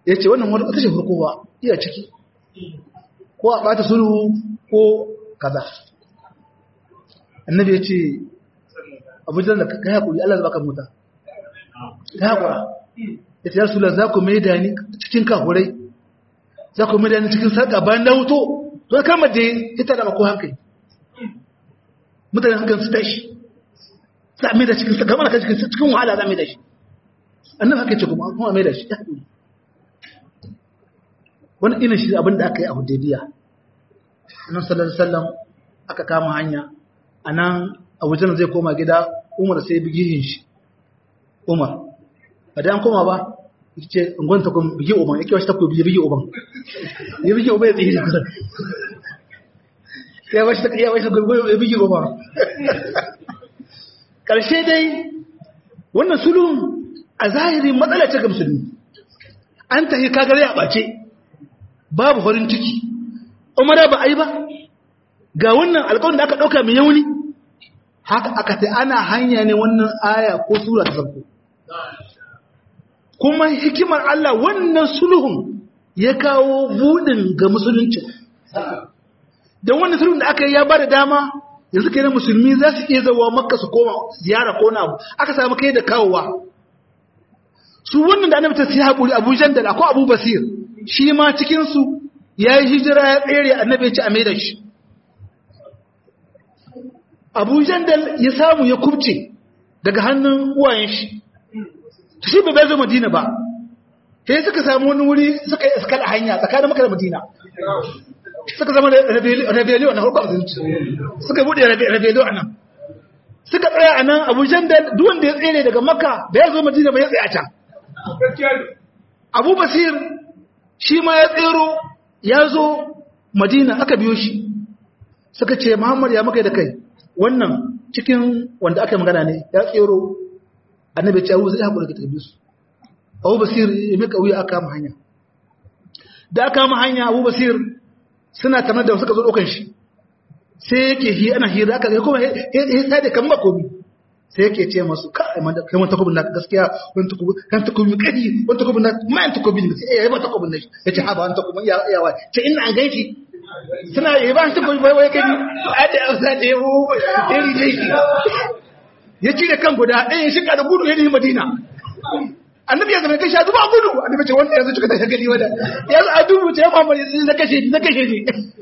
ya ce wannan wani ƙasashe farko ba iya ciki ko a ɓata sulhu ko kaza annabi ya ce abujan da ka haƙuri Allah zai baka mota ka haƙura ya ce ya rasu za ku mai da ni cikin kahurai za ku mai da ni cikin sarƙa bayan da wuto to ya kama da ita da mako hankali mutane hankali su tashi za a mai da cikin sarƙa mana cikin wahala za a mai da shi annabi haka ce kuma mai da shi ya haƙuri wani ina shi abin da aka yi a Hudaybiya annabi sallallahu alaihi wasallam aka kama hanya anan a wajen zai koma gida Umar sai bigihin shi Umar ba dan koma ba yace ngon ta kun bigi uban yake wasu ta ku bigi uban ya bigi uban ya tsiri kusa ya wasu ta bigi uban karshe dai wannan sulhun a zahiri matsala ce ga musulmi an tahi kagare a bace babu farin ciki umara ba ai ba ga wannan alƙawarin da aka dauka mai yauni haka aka ta ana hanya ne wannan aya ko sura ta farko kuma hikimar Allah wannan sulhun ya kawo budin ga musulunci dan wannan sulhun da aka yi ya bada dama yanzu kenan musulmi za su iya zawa makka su koma ziyara ko na aka samu kai da kawowa su wannan da annabi ta sai hakuri Abu Jandal ko Abu Basir shi ma cikinsu ya yi hijira ya tsere annabi ya ci a mai da shi Abu Jandal ya samu ya kubce daga hannun uwayen shi shi bai zo Madina ba sai suka samu wani wuri suka yi iskal a hanya tsakanin Makka da Madina suka zama rebellion na hukun musulunci suka bude rebellion anan suka tsaya anan Abu Jandal duk wanda ya tsere daga Makka bai zo Madina ba ya tsaya a can Abu Basir shi ma ya tsero ya zo Madina aka biyo shi suka ce Muhammad ya maka da kai wannan cikin wanda aka magana ne ya tsero annabi ya ce Abu zai haƙura ka tabi su Abu Basir ya mika wuya aka kama hanya da aka kama hanya Abu Basir suna tanar da suka zo ɗaukan shi sai yake ana hira aka kuma ya sai da kan makomi sai yake ce masu kai man takobin na gaskiya wani takobin kadi wani takobin na man takobin ne sai ya ba takobin ne yace ha ba wani takobin ya wa ce ina an gaiti suna yi ba takobin wai kadi a da asa da yau iri dai ya cire kan guda ɗaya shi ka da gudu ya yi Madina annabi ya zama kai sha zuba gudu annabi ce wanda yanzu cika da gani wanda yanzu a dubu ce Muhammad na kashe shi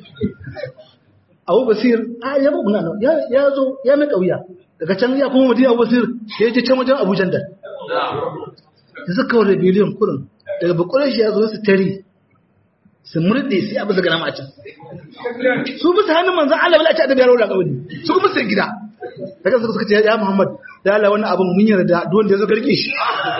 Abu Basir ya ba mun ya zo ya mai kauya daga can ya kuma Madina Abu Basir ya je can wajen Abu Jandal ya saka wa rebellion kurin daga bakurai shi ya zo su tare su murde sai abu daga nama a can su bisa hannun manzon Allah bala ci da yaro da kawai su kuma sai gida daga suka ce ya Muhammad da Allah wannan abun mun yarda duk wanda ya zo garke shi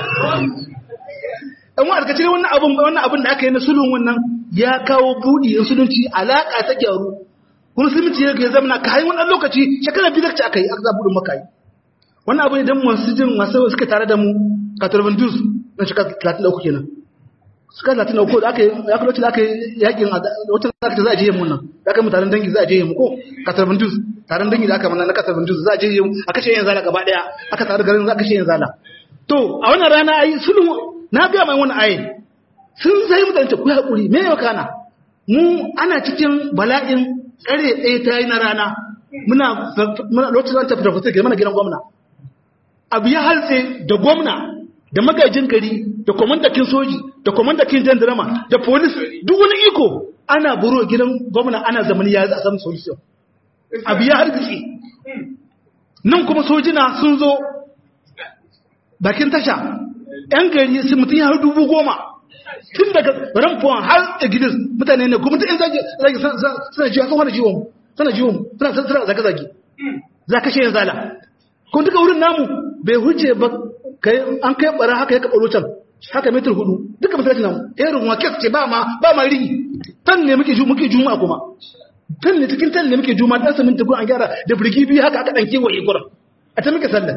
dan wa alkaci wannan abun da aka yi na sulhun wannan ya kawo budi in sulunci alaka ta gyaru kuma musulunci ya zama ka hayi wannan lokaci shekara biyu da aka yi aka zabu maka yi wannan abu ne dan masu suka tare da mu Katarbandus na shekara 33 kenan suka 33 da aka yi lokacin da aka yi yakin wata aka za a je mu nan da aka mutanen dangi za a je mu ko Katarbandus taron dangi da aka mana na Katarbandus za a je mu a kashe yan zala gaba daya aka tare garin za a kashe yan zala to a wannan rana ayi sulhu na ga mai wannan ayi sun sai mutane ku hakuri me yau kana mu ana cikin bala'in tsare ɗaya ta yi na rana muna lokacin zan tafi da fasir ke mana gidan gwamna abu ya haltse da gwamna da magajin gari da kwamandakin soji da kwamandakin jandarama da polis duk wani iko ana buro gidan gwamna ana zamani ya a samun solution abu ya hargitse nan kuma sojina sun zo bakin tasha yan gari sun mutum ya har 10,000 tun daga ramfuwan har da gidan mutane ne kuma in zage suna jiwa sun hana jiwon suna zage-zage za ka shi yin zala kuma duka wurin namu bai huce ba an kai bara haka ya kaɓaro can haka metar 4 duka masalacin namu irin wakil ce ba ma rigi tan ne muke juma'a kuma tan ne cikin tan ne muke juma'a ɗan samin tukun an gyara da birgi biyu haka aka ɗanke wa igurar a ta muke sallar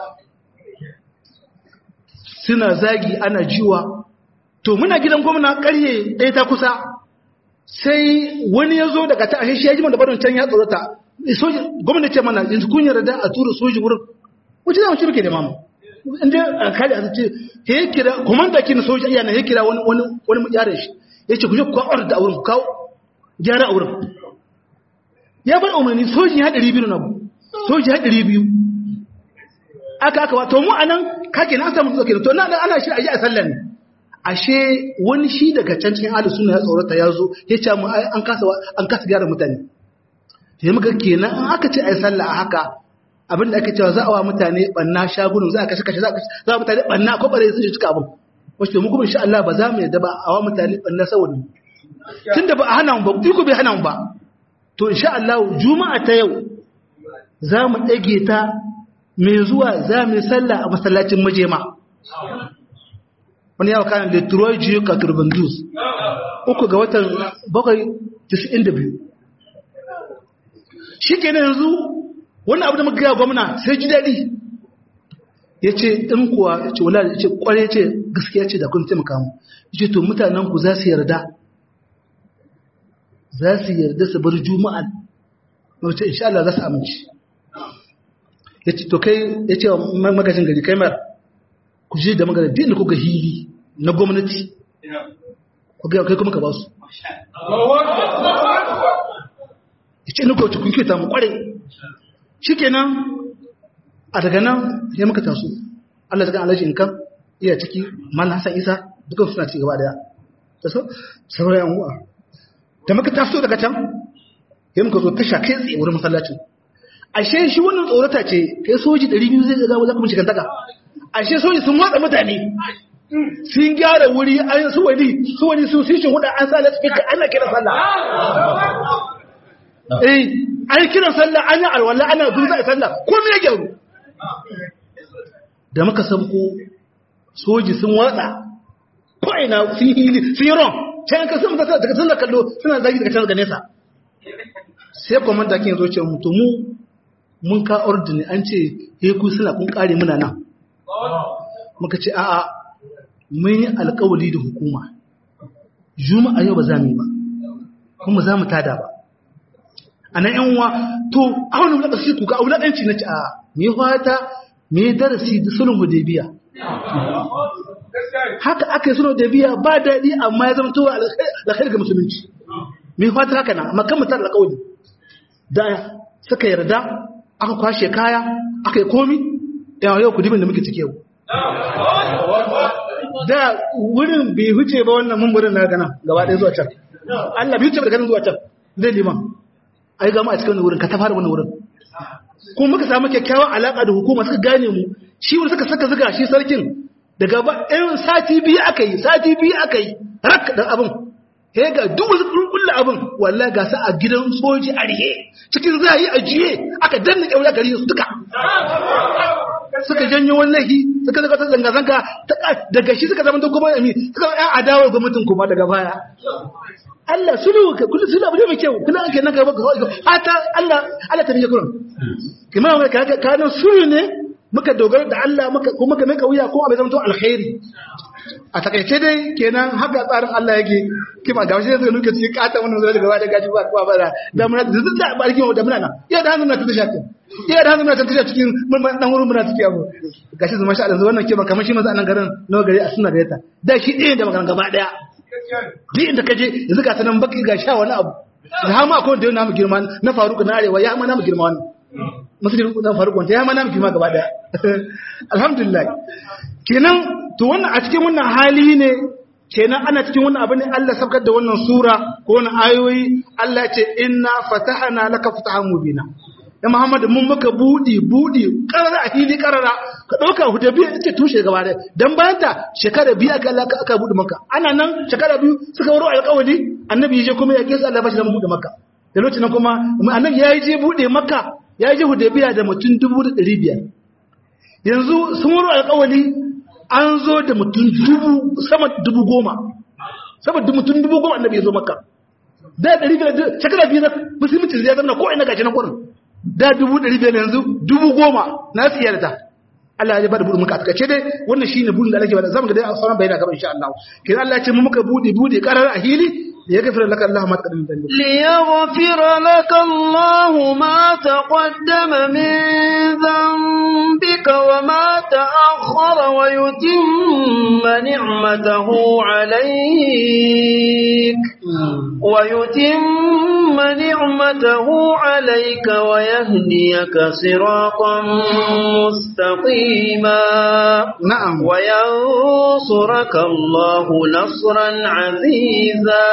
suna zagi ana jiwa to muna gidan gwamna ƙarye ɗaya ta kusa sai wani ya zo daga ta ashe shi ya ji mana barin can ya tsorata gwamna ce mana yanzu kun yarda a tura soji wurin wace zama shi muke da mamu inda alkali a ce he kira komanda kin soja iya na he kira wani yaron shi yace ku je ku kawo da auren ku kawo gyara auren ya bar umarni soji ya 200 na soji ya 200 aka wato mu anan kake na samu tsoke to na ana shi aje a sallah ne ashe wani shi daga can cikin ahlus sunna ya tsorata yazo ya ce mu an kasa gyara mutane sai muka kenan in aka ce ai sallah a haka abin da ake cewa za a wa mutane banna shagunan za a kashe za a mutane banna ko bare sun cika abin wato mu kuma insha Allah ba za mu yarda ba a wa mutane banna saboda tunda ba a hana mu ba ku bai hana mu ba to insha Allah juma'a ta yau za mu dage ta mai zuwa za mu sallah a masallacin majema wani yawa kan Detroit Jiyo Katurbandus 3 ga watan 792 shi kenan yanzu wannan abu da muka gaya gwamna sai ji daɗi ya ce in kuwa ya ce wala ya ce ƙware ce gaskiya ce da kun taimaka mu ya ce to mutanen ku za su yarda su bar juma'a wace insha Allah za su amince ya ce to kai ya ce wa magajin gari kai mara ku je da magana din da kuka hili na gwamnati ku ga kai kuma ka ba su ya ce nuka wacce kun kyauta mu kware shi kenan a daga nan ya muka taso Allah ta kan alaji in kan iya ciki mallan Hassan Isa dukan suna ci gaba daya ta so sauran yan uwa da muka taso daga can ya muka zo tasha kai tsaye wurin masallacin ashe shi wannan tsorata ce kai soji 200 zai ga za ku mishi kantaka ashe soji sun watsa mutane sun gyara wuri an su wani su shi huda an sa lasfika ana kira sallah an kira sallah an yi alwala ana dunza a sallah ko me ya gyaru da muka san ko soji sun watsa ko ina sun yi ron can ka sun daga sallah kallo suna zagi daga can daga nesa sai komanda kin zo ce mu mun ka ordini an ce ku suna kun kare muna nan muka ce a'a mun yi alƙawari da hukuma juma'a yau ba za mu yi ba kuma za mu tada ba a nan yan uwa to a wani wulaƙasi kuka a wulaƙanci na ci a me fata me darasi da sulhun hudaybiya haka aka yi sulhun hudaybiya ba daɗi amma ya zama towa alkhairi ga musulunci me fata haka na amma kan mutar alƙawari da suka yarda aka kwashe kaya aka yi komi yau ku dibin da muke cike yau da wurin bai huce ba wannan mummurin na gana gaba ɗaya zuwa can Allah bai huce ba da ganin zuwa can zai liman ai gama a cikin wurin ka ta fara wannan wurin kuma muka samu kyakkyawan alaka da hukuma suka gane mu shi wani suka saka zuga shi sarkin daga ba ɗayan sati biyu aka yi rak da abin he ga duk wasu kullu abin wallahi ga sa a gidan soji a rihe cikin zai a jiye aka danna kyaura gari su duka suka janyo wallahi suka zaka ta zanga daga shi suka zama da kuma suka ɗan adawar gwamnatin kuma daga baya Allah sulu kullu sulu abu ne mai kyau kuna ake nan gaba ata Allah ta rike kuran kuma ka nan sulu ne muka dogara da Allah kuma muka mai kauya ko abai zama to alkhairi a takaice dai kenan haka tsarin Allah yake kima ga shi zai nuke cikin kata wannan zai gaba da gaji ba kuma ba da muna da barkin da muna nan iya da hannun na ta shaka iya da hannun na ta cikin mun dan wurin muna take abu gashi zuma sha Allah wannan kima kamar shi manzo anan garin nawa gari a sunna da yata da shi ɗaya da magana gaba daya duk inda kaje yanzu ga sanan baki ga sha wani abu da hama akwai da yana mu girma na faruku na arewa ya ma na mu girma wannan musulmi na faruku wanda ya ma na mu girma gaba daya alhamdulillah kenan to wannan a cikin wannan hali ne kenan ana cikin wannan abin ne Allah sabkar da wannan sura ko wannan ayoyi Allah ce inna fatahna laka fatahan mubina ya Muhammad mun maka budi karara a hili karara ka dauka Hudaybiya ita tushe gaba da dan bayan ta shekara biyu aka bude maka ana nan shekara biyu suka waro alƙawari annabi yaje kuma ya kesa Allah bashi da bude maka da lokacin kuma annabi ya je bude maka ya je Hudaybiya da mutum 1500 yanzu sun waro alƙawari an zo da mutum sama 10,000 saboda mutum 10,000 annabi ya zo maka da 500 shekara biyu musulunci ya zama ko ina gashi na kurin da 500 yanzu 10,000 na tsiyar da Allah ya bada buɗe muka a takaice dai wannan shine buɗin da Allah ke bada zamu ga dai a sauran bayani gaba insha Allah kin Allah ya ce mu muka buɗe karar a hili yaghfir laka Allah ma taqaddama min dhanbik ليغفر لك الله ما تقدم من ذنبك وما تأخر ويتم نعمته عليك ويهديك صراطا مستقيما na'am وينصرك الله نصرا عزيزا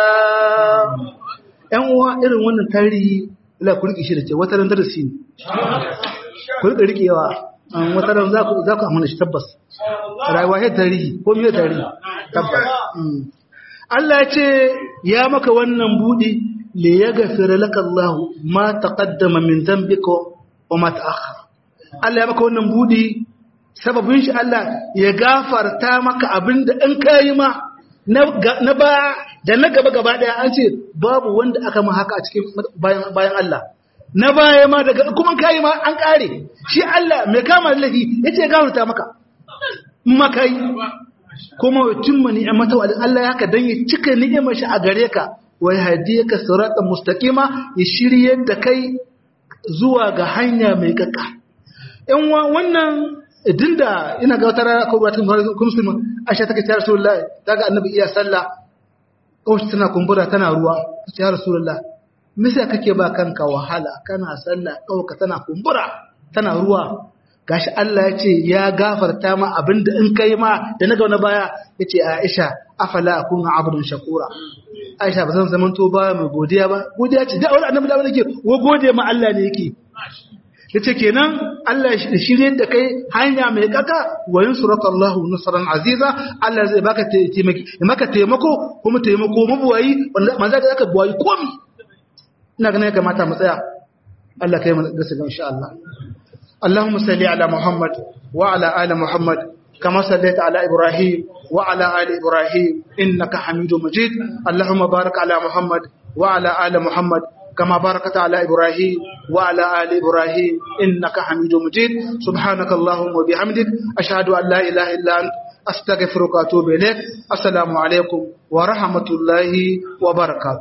ƴan uwa irin wannan tarihi la ku rike shi da ce wata ran darasi ne ku rike rikewa wata ran za ku amana shi tabbas rayuwa ce tarihi ko me tarihi tabbas Allah ya ce ya maka wannan budi li yaghfir laka Allah ma taqaddama min dhanbika wa ma ta'akhkhara Allah ya maka wannan budi sababin shi Allah ya gafarta maka abinda in kai ma na ba da na gaba daya an ce babu wanda aka ma haka a cikin bayan Allah na baya ma daga kuma kai ma an kare shi Allah mai kama lahi yace ya gafarta maka makai kuma yutimma ni'mata wa Allah ya haka dan ya cika ni'imar shi a gare ka wa yahdiyaka siratan mustaqima ya shiryar da kai zuwa ga hanya mai kakka in wannan dinda ina ga wata rana ko batun musulmi Aisha take ta Rasulullahi daga annabi iya sallah kawai tana kumbura tana ruwa ta ya Rasulullahi me sai kake ba kanka wahala kana sallah kawai tana kumbura tana ruwa gashi Allah ya ce ya gafarta ma abinda in kai ma da naga wani baya yace Aisha afala akuna abdun shakura Aisha ba zan zaman to ba mai godiya ba godiya ce da wani annabi da wani yake wa gode ma Allah ne yake yace kenan Allah ya shirye da kai hanya mai kaka wa yansuraka Allahu nusran aziza Allah zai baka taimako kuma taimako mabuwayi wanda manzo da zaka buwayi komi ina ganin ya kamata mu tsaya Allah kai mu gasa insha Allah Allahumma salli ala Muhammad wa ala ali Muhammad كما صليت على إبراهيم وعلى آل إبراهيم إنك حميد مجيد اللهم بارك على محمد وعلى آل محمد كما باركت على إبراهيم وعلى آل إبراهيم إنك حميد مجيد سبحانك اللهم وبحمدك أشهد أن لا إله إلا أنت أستغفرك وأتوب إليك السلام عليكم ورحمة الله وبركاته